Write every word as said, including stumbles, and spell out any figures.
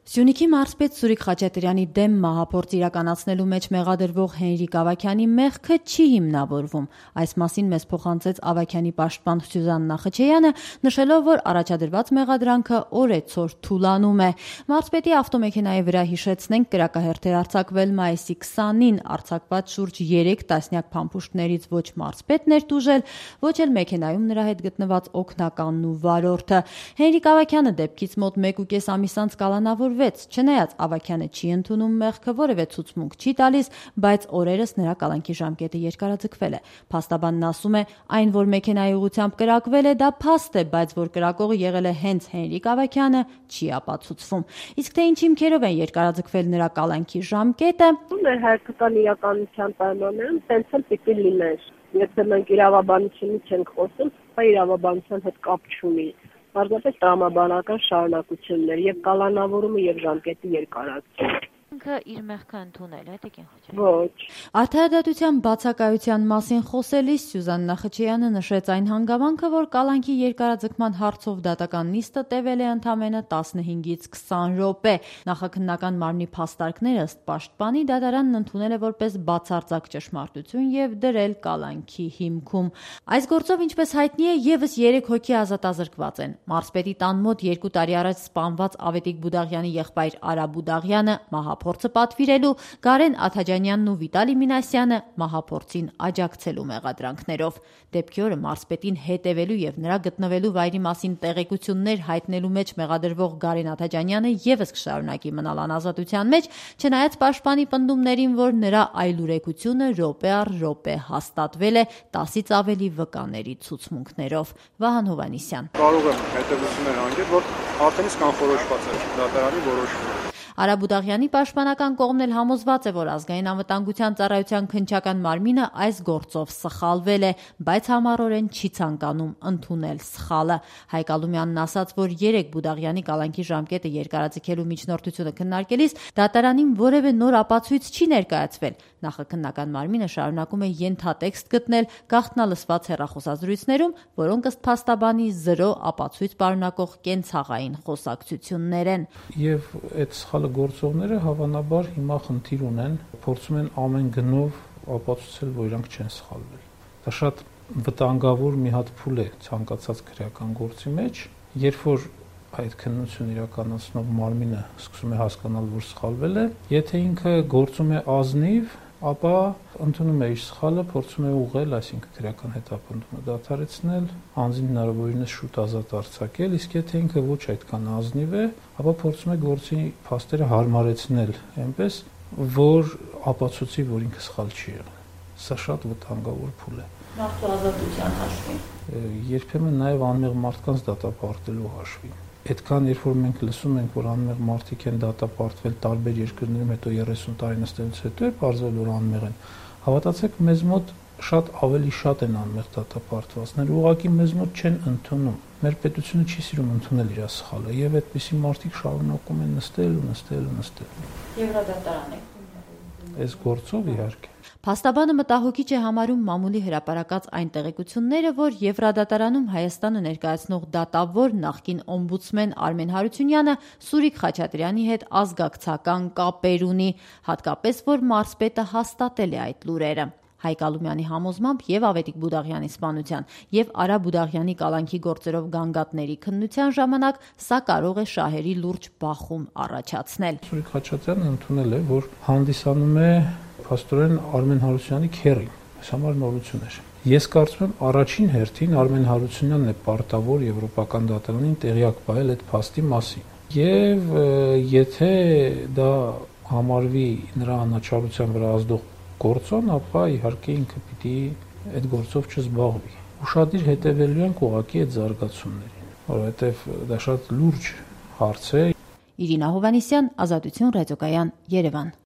Սյունիքի մարզպետ Սուրիկ Խաչատրյանի դեմ մահափորձ իրականացնելու մեջ մեղադրվող Հենրիկ Ավագյանի մեղքը չի հիմնավորվում։ Այս մասին մեզ փոխանցեց Ավագյանի պաշտպան Սյուզաննա Խչեյանը, նշելով, որ առաջադրված մեղադրանքը օրեցօր թուլանում է։ Մարզպետի ավտոմեքենայի վրա, հիշեցնենք, կրակահերթ էր արձակվել մայիսի քսանին, արձակված շուրջ երեք տասնյակ փամփուշտներից ոչ մարզպետն էր տուժել, ոչ էլ մեքենայում նրա հետ գտնված օգնականն ու վարորդը։ Հենրիկ Ավագյանը դեպքից մոտ մեկ ու կես ամիս անց կալանավոր Չնայած Ավագյանը չի ընդունում մեղքը, որևէ ցուցմունք չի տալիս, բայց օրերս նրա կալանքի ժամկետը երկարաձգվել է։ Փաստաբանն ասում է, այն, որ մեքենայի ուղղությամբ կրակվել է, դա փաստ է, բայց որ կրակողը եղել է հենց Հենրիկ Ավագյանը, չի ապացուցվում։ Իսկ թե ինչ հիմքերով են երկարաձգվել նրա կալանքի ժամկետը, մեր հայկական իրականության պայմաններում տենց էլ պիտի լիներ։ Եթե մենք իրավաբանությունից չենք խոսում, դա իրավաբանության հետ կապ չունի։ Պարզապես տրամաբանական շարունակություններ եւ կալանավորումը եւ ժամկետի երկարացումը։ Ինքը իր մեղքը ընդունել է, Տիկին Խաչատրյան։ Ոչ։ Արդարադատության բացակայության մասին խոսելիս Սյուզաննա Խչեյանը նշեց այն հանգամանքը, որ կալանքի երկարաձգման հարցով դատական նիստը տևել է ընդամենը տասնհինգից քսան րոպե։ Նախաքննական մարմնի փաստարկները ըստ պաշտպանի դատարանն ընդունել է որպես բացարձակ ճշմարտություն եւ դրել կալանքի հիմքում։ Այս գործով, ինչպես հայտնի է, եւս երեք հոգի ազատազրկված են։ Մարզպետի տան մոտ երկու տարի առաջ սպանված Ավետիք Բուդաղյանի եղբայր Արա Բուդաղյանը մահափորձը պատվիրելու, Գարեն Աթաջանյանն ու Վիտալի Մինասյանը մահափորձին աջակցելու մեղադրանքներով։ Դեպքի օրը մարզպետին հետևելու եւ նրա գտնվելու վայրի մասին տեղեկություններ հայտնելու մեջ մեղադրվող Գարեն Աթաջանյանը եւս կշարունակի մնալ անազատության մեջ, չնայած պաշտպանի պնդումներին, որ նրա այլուրեկությունը րոպե առ րոպե հաստատվել է տասից ավելի վկաների ցուցմունքներով։ Վահան Հովհաննիսյան։ Կարող եմ հետևություններ հանգել, որ արդեն իսկ անխորոշված է դատարանի որոշումը։ Արա Բուդաղյանի պաշտպանական կողմն էլ համոզված է, որ ազգային անվտանգության ծառայության քննչական մարմինը այս գործով սխալվել է, բայց համառորեն չի ցանկանում ընդունել սխալը։ Հայկ Ալումյանն ասաց, որ երեք Բուդաղյանի կալանքի ժամկետը երկարաձգելու միջնորդությունը քննարկելիս դատարանին որևէ նոր ապացույց չի ներկայացվել։ Նախաքննական մարմինը շարունակում է ենթատեքստ գտնել գաղտնալսված հեռախոսազրույցներում, որոնք ըստ փաստաբանի զրո ապացույց պարունակող կենցաղային խոսակցություններ են։ Եվ այդ սխալը գործողները հավանաբար հիմա խնդիր ունեն, փորձում են ամեն գնով ապացուցել, որ իրանք չեն սխալվել։ Դա շատ վտանգավոր մի հատ փուլ է ցանկացած քրեական գործի մեջ, երբ որ այդ քննությունը իրականացնող մարմինը սկսում է հասկանալ, որ սխալվել է, եթե ինքը գործում է ազնիվ, ապա ընդունում է իր սխալը, փորձում է ուղղել, այսինքն քրեական հետապնդումը դադարեցնել, անձին հնարավորինս շուտ ազատ արձակել, իսկ եթե ինքը ոչ այդքան ազնիվ է, ապա փորձում է գործի փաստերը հարմարեցնել, այնպես որ ապացուցի, որ ինքը սխալ չի եղել։ Սա շատ վտանգավոր փուլ է։ Մարդու ազատության հաշվին։ Երբեմն նաև անմեղ մարդկանց դատապարտելու հաշվին։ Այդքան երբ որ մենք լսում ենք, որ անմեղ մարդիկ են դատապարտվել տարբեր երկրներում, հետո երեսուն տարի նստելուց հետո է պարզվել, որ անմեղ են, հավատացեք, մեզ մոտ շատ ավելի շատ են անմեղ դատապարտվածներ, ուղղակի մեզ մոտ չեն ընդունում։ Մեր պետությունը չի սիրում ընդունել իր սխալը, եւ այդպիսի մարդիկ շարունակում են նստել ու նստել ու նստել։ Եվրոդատարան է։ Այս գործով իհարկե։ Փաստաբանը մտահոգիչ է համարում մամուլի հրապարակած այն տեղեկությունները, որ Եվրադատարանում Հայաստանը ներկայացնող դատավոր նախկին օմբուդսմեն Արմեն Հարությունյանը Սուրիկ Խաչատրյանի հետ ազգակցական կապեր ունի, հատկապես որ մարզպետը հաստատել է այդ լուրերը։ Հայկ Ալումյանի համոզմամբ եւ Ավետիք Բուդաղյանի սպանության եւ Արա Բուդաղյանի կալանքի գործերով գանգատների քննության ժամանակ սա կարող է շահերի լուրջ բախում առաջացնել։ Սուրիկ Խաչատրյանը ընդունել է, որ հանդիսանում է փաստորեն Արմեն Հարությունյանի քեռին, այս համար նորություն էր։ Ես կարծում եմ առաջին հերթին Արմեն Հարությունյանն է պարտավոր եվրոպական դատարանին տեղյակ պահել այդ փաստի մասին։ Եվ եթե դա համարվի նրա անաչառության վրա ազդող գործոն, ապա իհարկե ինքը պիտի այդ գործով չզբաղվի։ Ուշադիր հետևելու ենք ուղղակի այդ զարգացումներին, որովհետև դա շատ լուրջ հարց է։ Իրինա Հովհաննիսյան, Ազատություն ռադիոկայան, Երևան։